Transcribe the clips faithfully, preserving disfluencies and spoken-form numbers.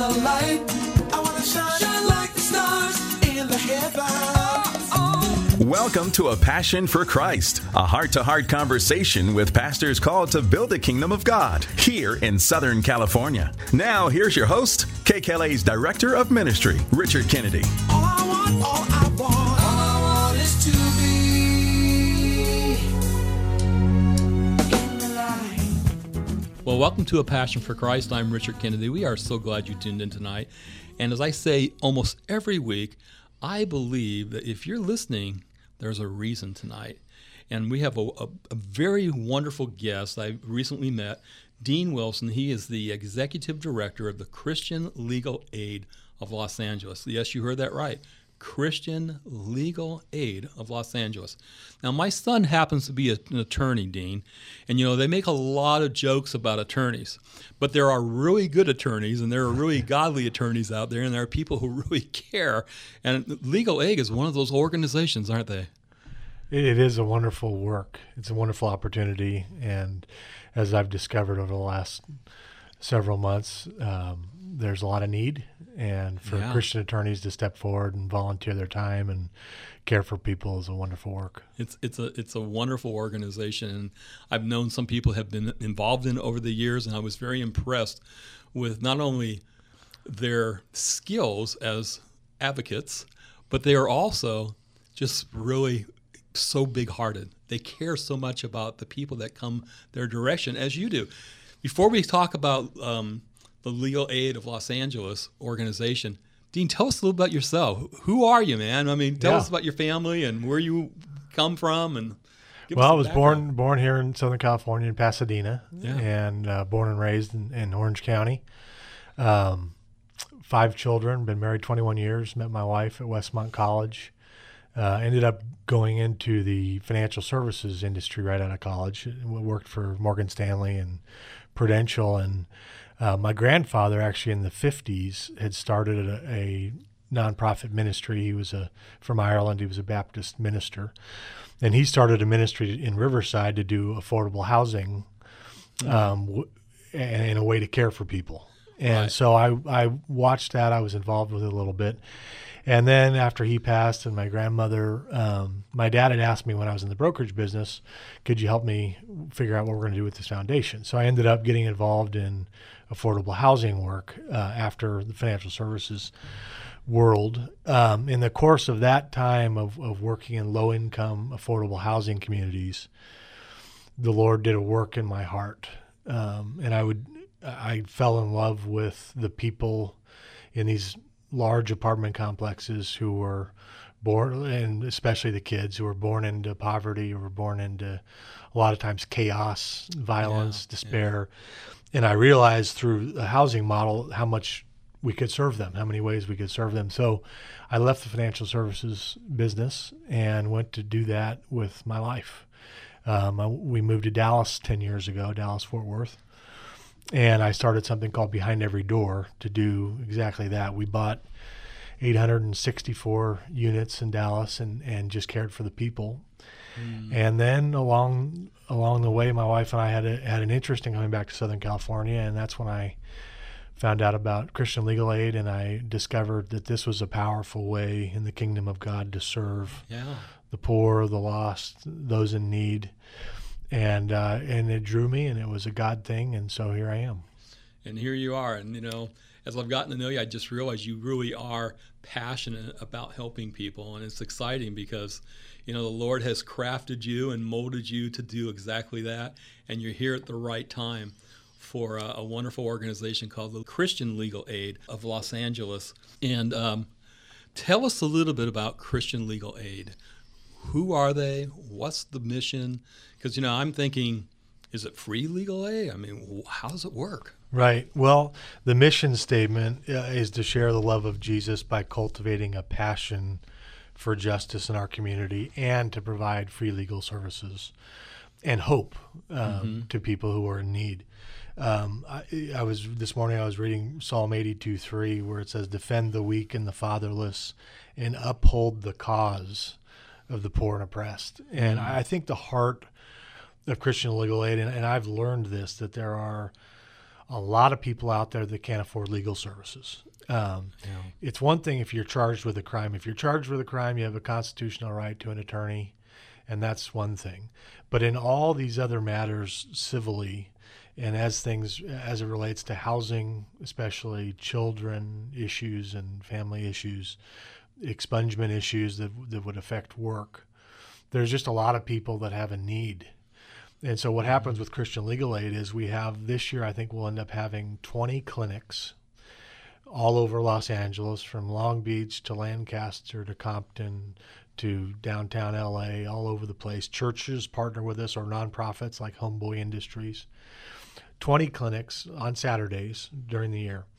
the light. I want to shine, shine like the stars in the heavens. Oh. Welcome to A Passion for Christ, a heart-to-heart conversation with pastors called to build the kingdom of God here in Southern California. Now, here's your host, K K L A's Director of Ministry, Richard Kennedy. All I want, all I want, all I want is to be in the light. Well, welcome to A Passion for Christ. I'm Richard Kennedy. We are so glad you tuned in tonight. And as I say almost every week, I believe that if you're listening, there's a reason tonight. And we have a, a, a very wonderful guest I recently met, Dean Wilson. He is the Executive Director of the Christian Legal Aid of Los Angeles. Yes, you heard that right. Christian Legal Aid of Los Angeles. Now, my son happens to be a, an attorney, Dean, and you know, they make a lot of jokes about attorneys, but there are really good attorneys and there are really godly attorneys out there, and there are people who really care, and Legal Aid is one of those organizations, aren't they? It is a wonderful work. It's a wonderful opportunity, and as I've discovered over the last several months, um, there's a lot of need, and for Yeah. Christian attorneys to step forward and volunteer their time and care for people is a wonderful work. It's it's a it's a wonderful organization, and I've known some people have been involved in it over the years, and I was very impressed with not only their skills as advocates, but they are also just really so big-hearted. They care so much about the people that come their direction, as you do. Before we talk about um, the Legal Aid of Los Angeles organization, Dean, tell us a little about yourself. Who are you, man? I mean, tell Yeah. us about your family and where you come from. And give us Well, I some was background. born born here in Southern California in Pasadena, Yeah. and uh, born and raised in, in Orange County. Um, five children, been married twenty-one years, met my wife at Westmont College. Uh, ended up going into the financial services industry right out of college. Worked for Morgan Stanley and Prudential, and uh, my grandfather actually in the fifties had started a, a nonprofit ministry. He was a from Ireland. He was a Baptist minister, and he started a ministry in Riverside to do affordable housing, um, w- and, and a way to care for people. And Right. so I I watched that. I was involved with it a little bit. And then after he passed and my grandmother, um, my dad had asked me when I was in the brokerage business, could you help me figure out what we're going to do with this foundation? So I ended up getting involved in affordable housing work uh, after the financial services world. Um, in the course of that time of, of working in low-income affordable housing communities, the Lord did a work in my heart. Um, and I would, I fell in love with the people in these large apartment complexes who were born, and especially the kids who were born into poverty or were born into a lot of times chaos, violence, Yeah, despair. And I realized through the housing model how much we could serve them, how many ways we could serve them. So I left the financial services business and went to do that with my life. Um, I, we moved to Dallas ten years ago, Dallas, Fort Worth. And I started something called Behind Every Door to do exactly that. We bought eight hundred sixty-four units in Dallas and, and just cared for the people. Mm. And then along along the way, my wife and I had a, had an interest in coming back to Southern California, and that's when I found out about Christian Legal Aid, and I discovered that this was a powerful way in the kingdom of God to serve Yeah. the poor, the lost, those in need. And uh, and it drew me, and it was a God thing, and so here I am. And here you are. And, you know, as I've gotten to know you, I just realized you really are passionate about helping people. And it's exciting because, you know, the Lord has crafted you and molded you to do exactly that. And you're here at the right time for a, a wonderful organization called the Christian Legal Aid of Los Angeles. And um, tell us a little bit about Christian Legal Aid. Who are they? What's the mission? Because, you know, I'm thinking, is it free legal aid? I mean, how does it work? Right. Well, the mission statement uh, is to share the love of Jesus by cultivating a passion for justice in our community and to provide free legal services and hope um, mm-hmm. to people who are in need. Um, I, I was this morning I was reading Psalm eighty-two three, where it says, defend the weak and the fatherless and uphold the cause of the poor and oppressed. And mm-hmm. I think the heart of Christian Legal Aid, and, and I've learned this, that there are a lot of people out there that can't afford legal services. Um, Yeah. It's one thing if you're charged with a crime. If you're charged with a crime, you have a constitutional right to an attorney, and that's one thing. But in all these other matters civilly, and as things as it relates to housing, especially children issues and family issues, expungement issues that that would affect work, there's just a lot of people that have a need. And so what happens with Christian Legal Aid is we have this year, I think we'll end up having twenty clinics all over Los Angeles, from Long Beach to Lancaster to Compton to downtown L A, all over the place. Churches partner with us, or nonprofits like Homeboy Industries. twenty clinics on Saturdays during the year.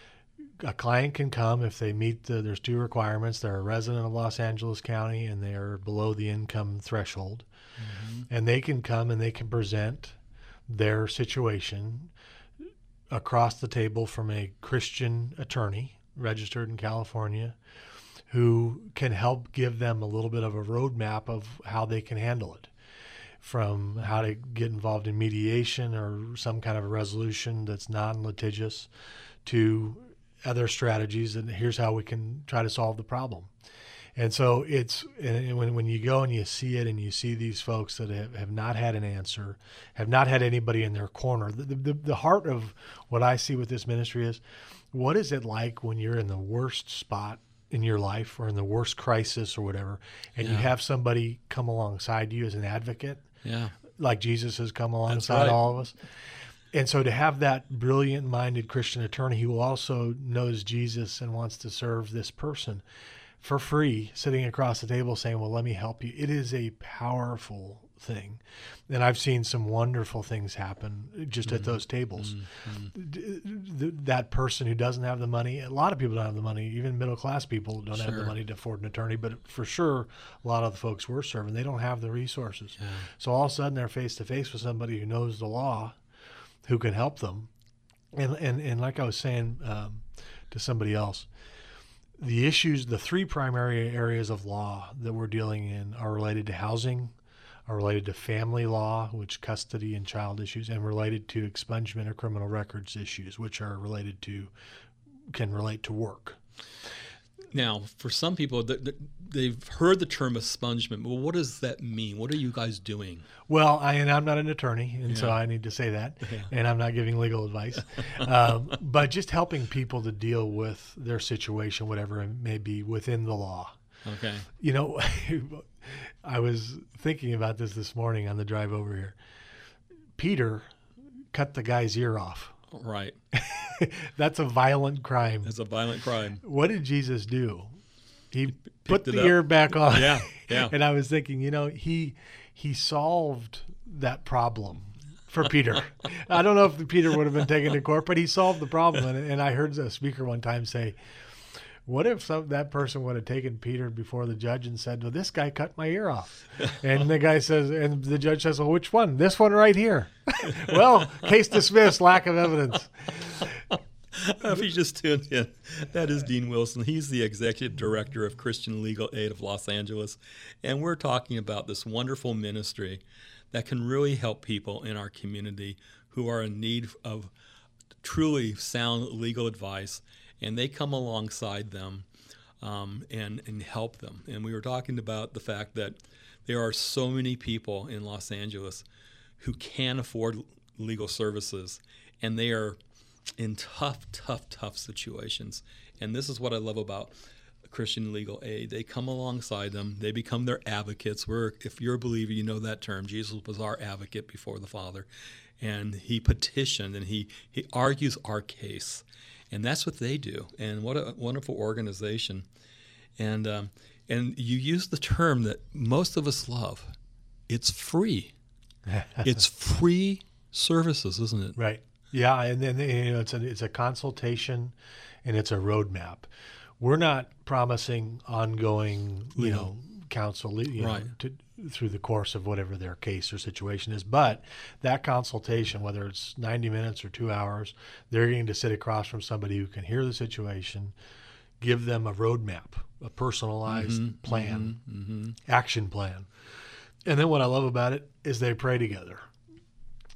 A client can come if they meet the, there's two requirements. They're a resident of Los Angeles County and they're below the income threshold. Mm-hmm. And they can come and they can present their situation across the table from a Christian attorney registered in California who can help give them a little bit of a roadmap of how they can handle it, from how to get involved in mediation or some kind of a resolution that's non-litigious to other strategies, and here's how we can try to solve the problem. And so it's and when when you go and you see it and you see these folks that have, have not had an answer, have not had anybody in their corner. The, the, the heart of what I see with this ministry is, what is it like when you're in the worst spot in your life or in the worst crisis or whatever, and Yeah. you have somebody come alongside you as an advocate, Yeah. like Jesus has come alongside right. all of us. And so to have that brilliant-minded Christian attorney who also knows Jesus and wants to serve this person for free, sitting across the table saying, well, let me help you. It is a powerful thing. And I've seen some wonderful things happen just mm-hmm. at those tables. Mm-hmm. That person who doesn't have the money, a lot of people don't have the money, even middle-class people don't sure. have the money to afford an attorney, but for sure, a lot of the folks we're serving, they don't have the resources. Yeah. So all of a sudden, they're face-to-face with somebody who knows the law, who can help them. And and, and like I was saying um, to somebody else, the issues, the three primary areas of law that we're dealing in are related to housing, are related to family law, which custody and child issues, and related to expungement or criminal records issues, which are related to, can relate to work. Now, for some people, th- th- they've heard the term expungement. Well, what does that mean? What are you guys doing? Well, I, and I'm not an attorney, and Yeah. so I need to say that, Yeah. and I'm not giving legal advice, um, but just helping people to deal with their situation, whatever it may be, within the law. Okay. You know, I was thinking about this this morning on the drive over here. Peter cut the guy's ear off. Right. That's a violent crime. It's a violent crime. What did Jesus do? He put it the up. ear back on. Yeah, yeah. And I was thinking, you know, he he solved that problem for Peter. I don't know if Peter would have been taken to court, but he solved the problem. And, and I heard a speaker one time say, what if some, that person would have taken Peter before the judge and said, well, this guy cut my ear off? And the guy says, and the judge says, well, which one? This one right here. Well, case dismissed, lack of evidence. If you just tuned in, that is Dean Wilson. He's the Executive Director of Christian Legal Aid of Los Angeles. And we're talking about this wonderful ministry that can really help people in our community who are in need of truly sound legal advice. And they come alongside them um, and, and help them. And we were talking about the fact that there are so many people in Los Angeles who can't afford legal services, and they are in tough, tough, tough situations. And this is what I love about Christian Legal Aid. They come alongside them. They become their advocates. We're, if you're a believer, you know that term. Jesus was our advocate before the Father. And he petitioned and he, he argues our case. And that's what they do. And what a wonderful organization. And um, and you use the term that most of us love. It's free. It's free services, isn't it? Right. Yeah, and then you know it's a it's a consultation, and it's a roadmap. We're not promising ongoing, you Legal. know, counsel, you know, Right. to, through the course of whatever their case or situation is. But that consultation, whether it's ninety minutes or two hours, they're going to sit across from somebody who can hear the situation, give them a roadmap, a personalized Mm-hmm, plan, mm-hmm, mm-hmm. action plan. And then what I love about it is they pray together.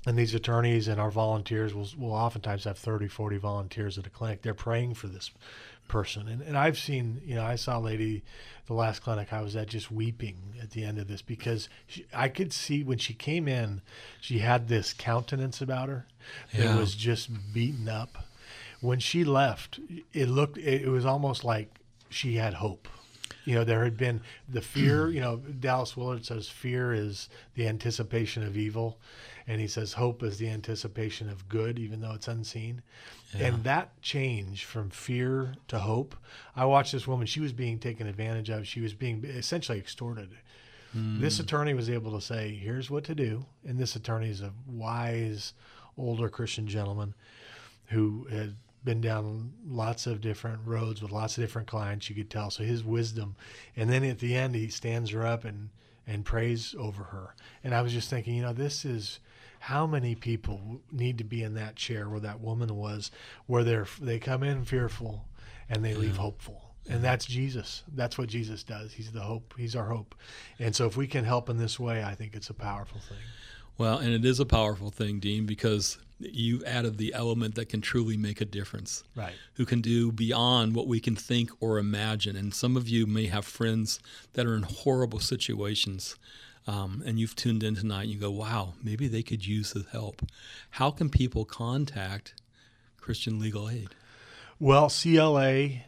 And these attorneys and our volunteers will, will oftentimes have thirty, forty volunteers at a clinic. They're praying for this person. And, and I've seen, you know, I saw a lady, the last clinic I was at, just weeping at the end of this because she, I could see when she came in, she had this countenance about her that Yeah. was just beaten up. When she left, it looked, it was almost like she had hope. You know, there had been the fear, you know, Dallas Willard says fear is the anticipation of evil. And he says hope is the anticipation of good, even though it's unseen. Yeah. And that change from fear to hope, I watched this woman, she was being taken advantage of. She was being essentially extorted. Mm. This attorney was able to say, here's what to do. And this attorney is a wise, older Christian gentleman who had been down lots of different roads with lots of different clients, you could tell. So his wisdom. And then at the end, he stands her up and, and prays over her. And I was just thinking, you know, this is how many people need to be in that chair where that woman was, where they're, they come in fearful and they leave hopeful. And that's Jesus. That's what Jesus does. He's the hope. He's our hope. And so if we can help in this way, I think it's a powerful thing. Well, and it is a powerful thing, Dean, because you added the element that can truly make a difference. Right. Who can do beyond what we can think or imagine. And some of you may have friends that are in horrible situations, um, and you've tuned in tonight and you go, wow, maybe they could use the help. How can people contact Christian Legal Aid? Well, C L A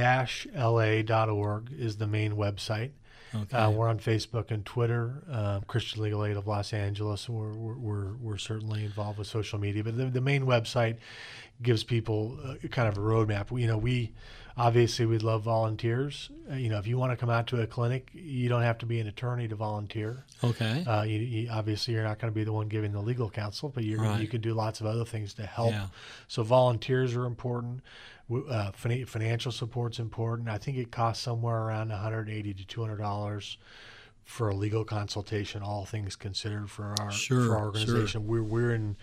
L A dot org is the main website. Okay. Uh, we're on Facebook and Twitter, uh, Christian Legal Aid of Los Angeles. We're, we're, we're, we're certainly involved with social media, but the, the main website gives people uh, kind of a roadmap. We, you know, we obviously we'd love volunteers. Uh, you know, if you want to come out to a clinic, you don't have to be an attorney to volunteer. Okay. Uh, you, you, obviously, you're not going to be the one giving the legal counsel, but you're, Right. you can do lots of other things to help. Yeah. So volunteers are important. Uh, fin- financial support's important. I think it costs somewhere around one hundred eighty to two hundred dollars for a legal consultation, all things considered, for our Sure, for our organization. sure. We're we're in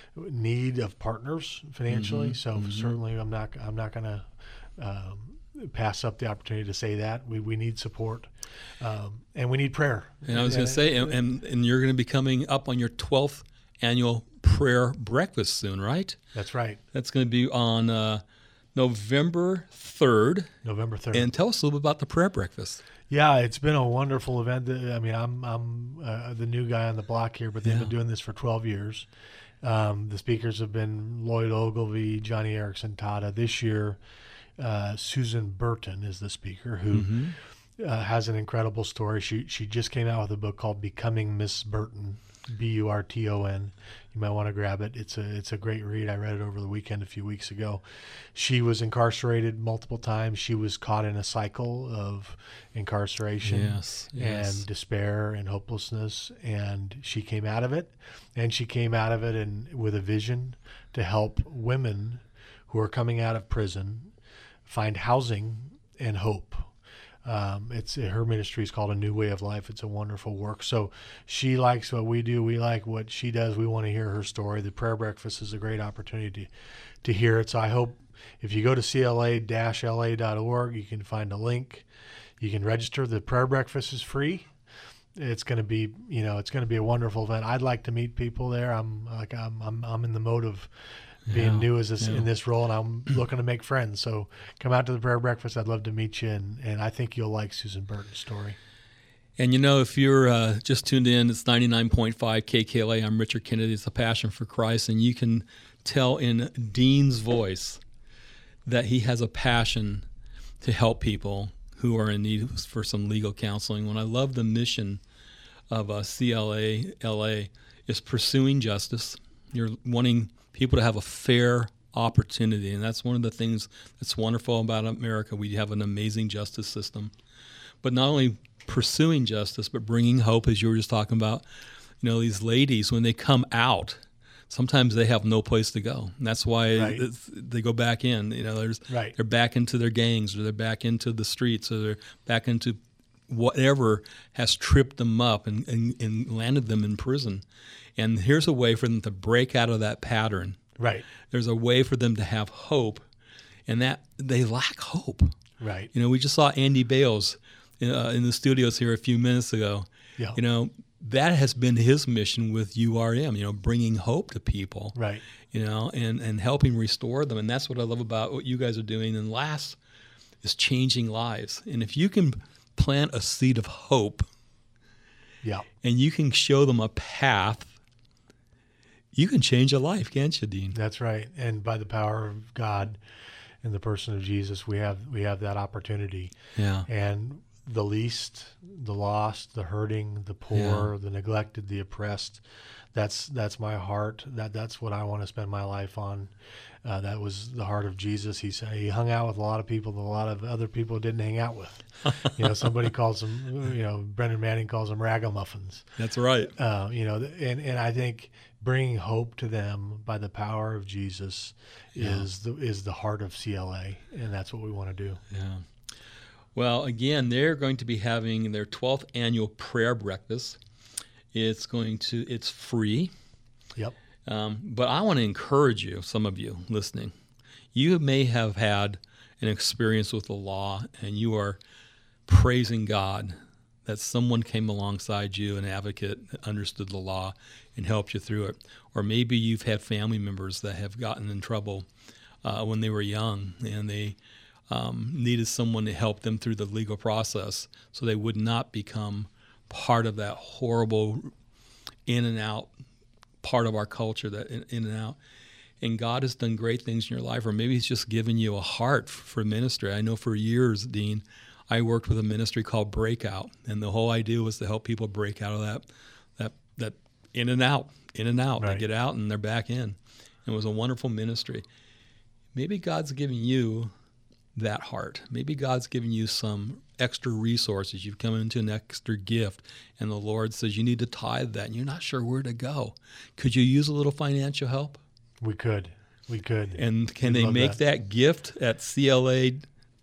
need of partners financially, Mhm, so mhm. certainly I'm not I'm not going to um, pass up the opportunity to say that we we need support, um, and we need prayer. And I was going to say, and, and and you're going to be coming up on your twelfth annual prayer breakfast soon, right? That's right, That's going to be on uh, November third. November third. And tell us a little bit about the prayer breakfast. Yeah, it's been a wonderful event. I mean, I'm I'm uh, the new guy on the block here, but they've Yeah. been doing this for twelve years. Um, the speakers have been Lloyd Ogilvie, Johnny Erickson Tata. This year, uh, Susan Burton is the speaker, who Mm-hmm. uh, has an incredible story. She she just came out with a book called Becoming Miss Burton, B U R T O N. You might want to grab it. It's a it's a great read. I read it over the weekend a few weeks ago. She was incarcerated multiple times. She was caught in a cycle of incarceration Yes, yes. and despair and hopelessness, and she came out of it. And she came out of it and with a vision to help women who are coming out of prison find housing and hope. Um, it's her ministry is called A New Way of Life. It's a wonderful work. So she likes what we do. We like what she does. We want to hear her story. The prayer breakfast is a great opportunity to, to hear it. So I hope if you go to C L A L A dot org, you can find a link. You can register. The prayer breakfast is free. It's going to be, you know, it's going to be a wonderful event. I'd like to meet people there. I'm like, I'm, I'm, I'm in the mode of being Yeah, new as this yeah. in this role, and I'm looking to make friends. So come out to the prayer breakfast. I'd love to meet you, and, and I think you'll like Susan Burton's story. And you know, if you're uh, just tuned in, it's ninety-nine point five K K L A. I'm Richard Kennedy. It's a passion for Christ, and you can tell in Dean's voice that he has a passion to help people who are in need for some legal counseling. When I love the mission of uh, C L A L A is pursuing justice. You're wanting people to have a fair opportunity, and that's one of the things that's wonderful about America. We have an amazing justice system, but not only pursuing justice, but bringing hope, as you were just talking about. You know, these ladies, when they come out, sometimes they have no place to go, and that's why Right. it's- they go back in. You know, there's Right. they're back into their gangs, or they're back into the streets, or they're back into whatever has tripped them up and, and, and landed them in prison. And here's a way for them to break out of that pattern. Right, There's a way for them to have hope, and that they lack hope. right. You know, we just saw Andy Bales uh, in the studios here a few minutes ago. Yeah. You know, that has been his mission with U R M, you know, bringing hope to people, Right. you know, and, and helping restore them. And that's what I love about what you guys are doing. And last is changing lives. And if you can plant a seed of hope Yeah. and you can show them a path, you can change a life, can't you, Dean? That's right. And by the power of God and the person of Jesus, we have we have that opportunity. Yeah. And the least, the lost, the hurting, the poor, Yeah. the neglected, the oppressed, that's that's my heart. That that's what I want to spend my life on. Uh, that was the heart of Jesus. He said he hung out with a lot of people that a lot of other people didn't hang out with. You know, somebody calls them, you know, Brendan Manning calls them ragamuffins. That's right. Uh, you know, and, and I think bringing hope to them by the power of Jesus Yeah. is the is the heart of C L A, and that's what we want to do. Yeah. Well, again, they're going to be having their twelfth annual prayer breakfast. It's going to, it's free. Yep. Um, but I want to encourage you, some of you listening, you may have had an experience with the law and you are praising God that someone came alongside you, an advocate that understood the law and helped you through it. Or maybe you've had family members that have gotten in trouble uh, when they were young and they um, needed someone to help them through the legal process so they would not become part of that horrible in and out part of our culture, that in, in and out. And God has done great things in your life, or maybe he's just given you a heart for ministry. I know for years, Dean, I worked with a ministry called Breakout, and the whole idea was to help people break out of that that that in and out, in and out. Right. They get out and they're back in. It was a wonderful ministry. Maybe God's giving you that heart. Maybe God's giving you some extra resources. You've come into an extra gift, and the Lord says you need to tithe that, and you're not sure where to go. Could you use a little financial help? We could. We could. And can We'd they love make that. that gift at C L A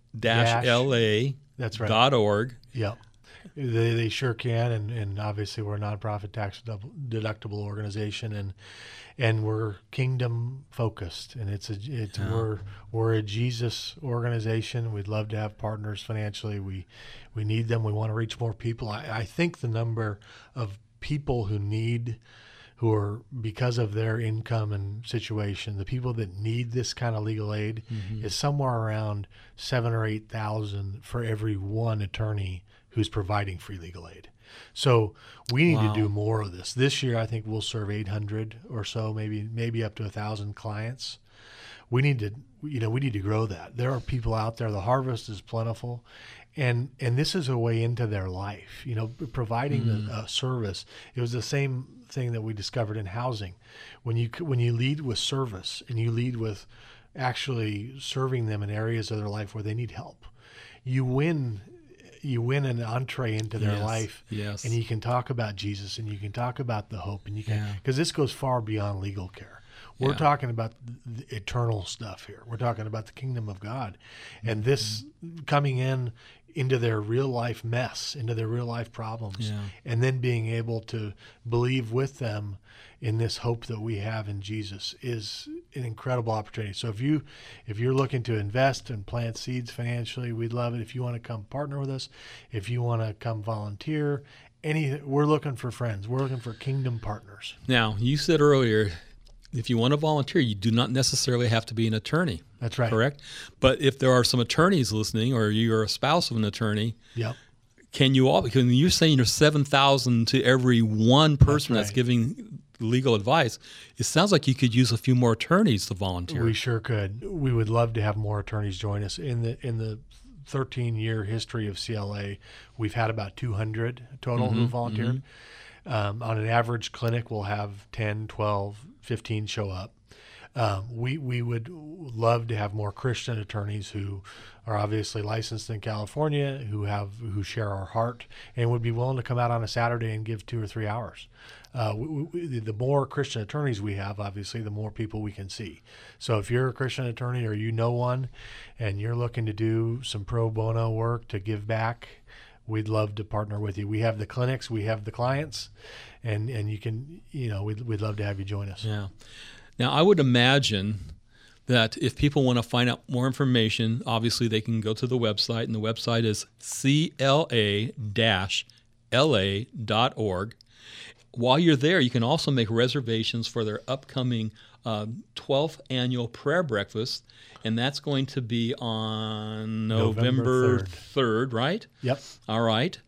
L A That's right. dot org? Yep. They, they sure can, and, and obviously we're a nonprofit tax deductible organization, and and we're kingdom focused, and it's a it's Yeah. we're we're a Jesus organization. We'd love to have partners financially. We we need them. We want to reach more people. I, I think the number of people who need who are, because of their income and situation, the people that need this kind of legal aid Mm-hmm. is somewhere around seven or eight thousand for every one attorney who's providing free legal aid. So we need Wow. to do more of this. This year, I think we'll serve eight hundred or so, maybe maybe up to a thousand clients. We need to, you know, we need to grow that. There are people out there. The harvest is plentiful, and and this is a way into their life. You know, providing Mm. a, a service. It was the same thing that we discovered in housing. When you when you lead with service and you lead with actually serving them in areas of their life where they need help, you win. You win an entree into their Yes, life, yes. and you can talk about Jesus, and you can talk about the hope, and you can Yeah. because this goes far beyond legal care. We're Yeah. talking about the the eternal stuff here. We're talking about the kingdom of God, and this coming in into their real life mess, into their real life problems, Yeah. and then being able to believe with them in this hope that we have in Jesus is an incredible opportunity. So if you if you're looking to invest and plant seeds financially, we'd love it. If you want to come partner with us, if you want to come volunteer, any we're looking for friends. We're looking for kingdom partners. Now, you said earlier, if you want to volunteer, you do not necessarily have to be an attorney. That's right. Correct? But if there are some attorneys listening, or you're a spouse of an attorney, Yep. can you all, because you're saying you're seven thousand to every one person that's, right. giving legal advice, it sounds like you could use a few more attorneys to volunteer. We sure could. We would love to have more attorneys join us. In the in the thirteen year history of C L A, we've had about two hundred total who volunteered. Um, on an average clinic, we'll have ten, twelve, fifteen show up. Um, we we would love to have more Christian attorneys who are obviously licensed in California, who have who share our heart, and would be willing to come out on a Saturday and give two or three hours. Uh, we, we, the more Christian attorneys we have, obviously, the more people we can see. So if you're a Christian attorney or you know one, and you're looking to do some pro bono work to give back, we'd love to partner with you. We have the clinics, we have the clients, and, and you can, you know, we'd, we'd love to have you join us. Yeah. Now, I would imagine that if people want to find out more information, obviously they can go to the website, and the website is C L A L A dot org. While you're there, you can also make reservations for their upcoming uh, twelfth annual prayer breakfast, and that's going to be on November, November third. third, right? Yep. All right.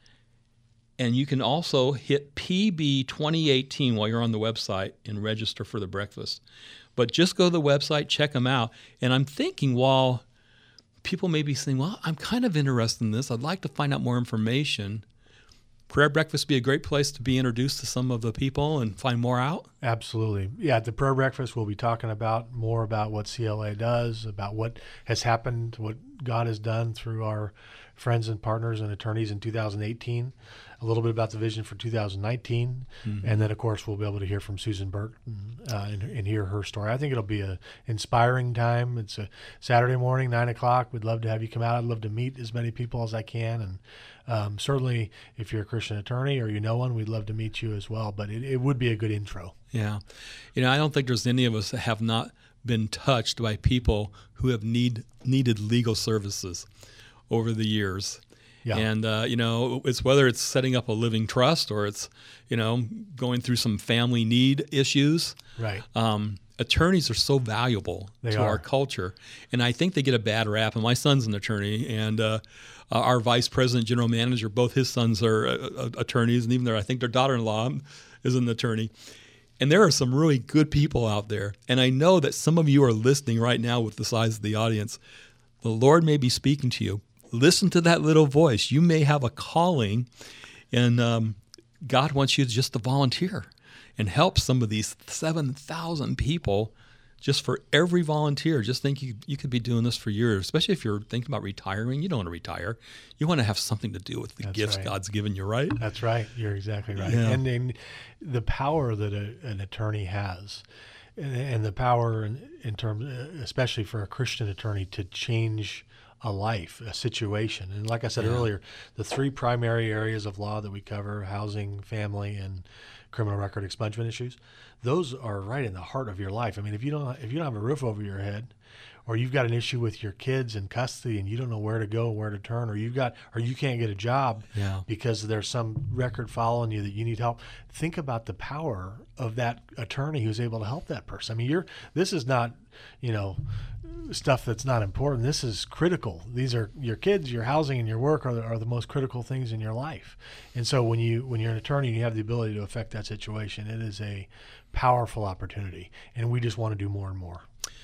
And you can also hit P B twenty eighteen while you're on the website and register for the breakfast. But just go to the website, check them out. And I'm thinking while people may be saying, well, I'm kind of interested in this. I'd like to find out more information. Prayer breakfast be a great place to be introduced to some of the people and find more out? Absolutely. Yeah, at the prayer breakfast, we'll be talking about more about what C L A does, about what has happened, what God has done through our friends and partners and attorneys in two thousand eighteen, a little bit about the vision for two thousand nineteen, mm-hmm. and then, of course, we'll be able to hear from Susan Burton uh, and, and hear her story. I think it'll be an inspiring time. It's a Saturday morning, nine o'clock. We'd love to have you come out. I'd love to meet as many people as I can, and um, certainly if you're a Christian attorney or you know one, we'd love to meet you as well, but it, it would be a good intro. Yeah. You know, I don't think there's any of us that have not been touched by people who have need needed legal services over the years. Yeah. And, uh, you know, it's whether it's setting up a living trust or it's, you know, going through some family need issues. Right. Um, attorneys are so valuable They to are. our culture. And I think they get a bad rap. And my son's an attorney. And uh, our vice president, general manager, both his sons are uh, uh, attorneys. And even their, I think their daughter-in-law is an attorney. And there are some really good people out there. And I know that some of you are listening right now with the size of the audience. The Lord may be speaking to you. Listen to that little voice. You may have a calling, and um, God wants you just to volunteer and help some of these seven thousand people just for every volunteer. Just think you, you could be doing this for years, especially if you're thinking about retiring. You don't want to retire. You want to have something to do with the That's gifts right. God's given you, right? That's right. You're exactly right. Yeah. And, and the power that a, an attorney has, and, and the power in, in terms, especially for a Christian attorney, to change a life, a situation. And like I said Yeah. earlier, the three primary areas of law that we cover, housing, family, and criminal record expungement issues, those are right in the heart of your life. I mean, if you don't if you don't have a roof over your head, or you've got an issue with your kids in custody and you don't know where to go, where to turn, or you've got or you can't get a job Yeah. because there's some record following you that you need help, think about the power of that attorney who's able to help that person. I mean, you're this is not, you know, stuff that's not important. This is critical. These are your kids, your housing, and your work are the, are the most critical things in your life. And so when you when you're an attorney and you have the ability to affect that situation, it is a powerful opportunity, and we just want to do more and more.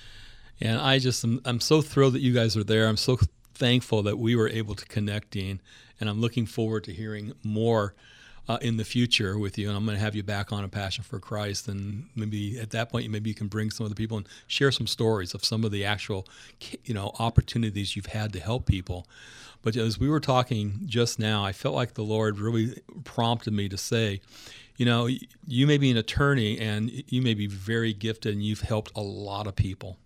And I just am, I'm so thrilled that you guys are there. I'm so thankful that we were able to connect, Dean, and I'm looking forward to hearing more uh, in the future with you. And I'm going to have you back on A Passion for Christ, and maybe at that point, maybe you can bring some of the people and share some stories of some of the actual, you know, opportunities you've had to help people. But as we were talking just now, I felt like the Lord really prompted me to say, you know, you may be an attorney and you may be very gifted and you've helped a lot of people.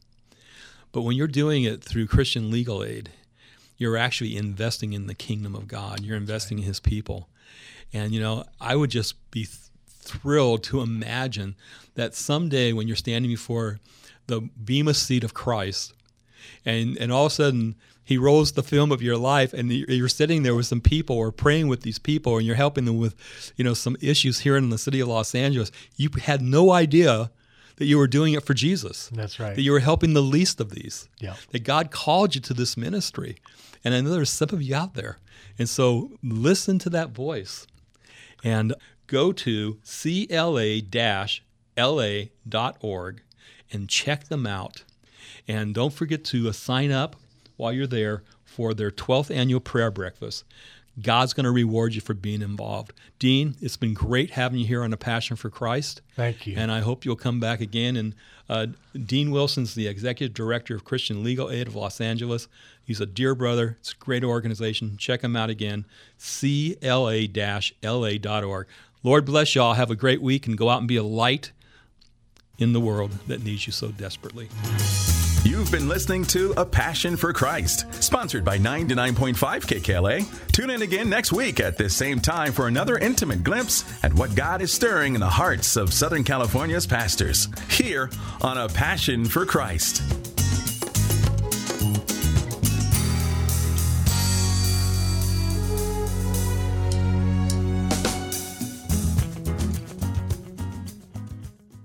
But when you're doing it through Christian Legal Aid, you're actually investing in the kingdom of God. You're investing in his people. And, you know, I would just be th- thrilled to imagine that someday when you're standing before the bema seat of Christ and, and all of a sudden he rolls the film of your life and you're sitting there with some people or praying with these people and you're helping them with, you know, some issues here in the city of Los Angeles, you had no idea that you were doing it for Jesus. That's right. That you were helping the least of these. Yeah. That God called you to this ministry. And I know there's some of you out there. And so listen to that voice and go to C L A L A dot org and check them out. And don't forget to uh, sign up while you're there for their twelfth annual prayer breakfast. God's going to reward you for being involved. Dean, it's been great having you here on A Passion for Christ. Thank you. And I hope you'll come back again. And uh, Dean Wilson's the Executive Director of Christian Legal Aid of Los Angeles. He's a dear brother. It's a great organization. Check him out again, C L A L A dot org. Lord bless you all. Have a great week and go out and be a light in the world that needs you so desperately. You've been listening to A Passion for Christ, sponsored by ninety-nine point five K K L A. Tune in again next week at this same time for another intimate glimpse at what God is stirring in the hearts of Southern California's pastors, here on A Passion for Christ.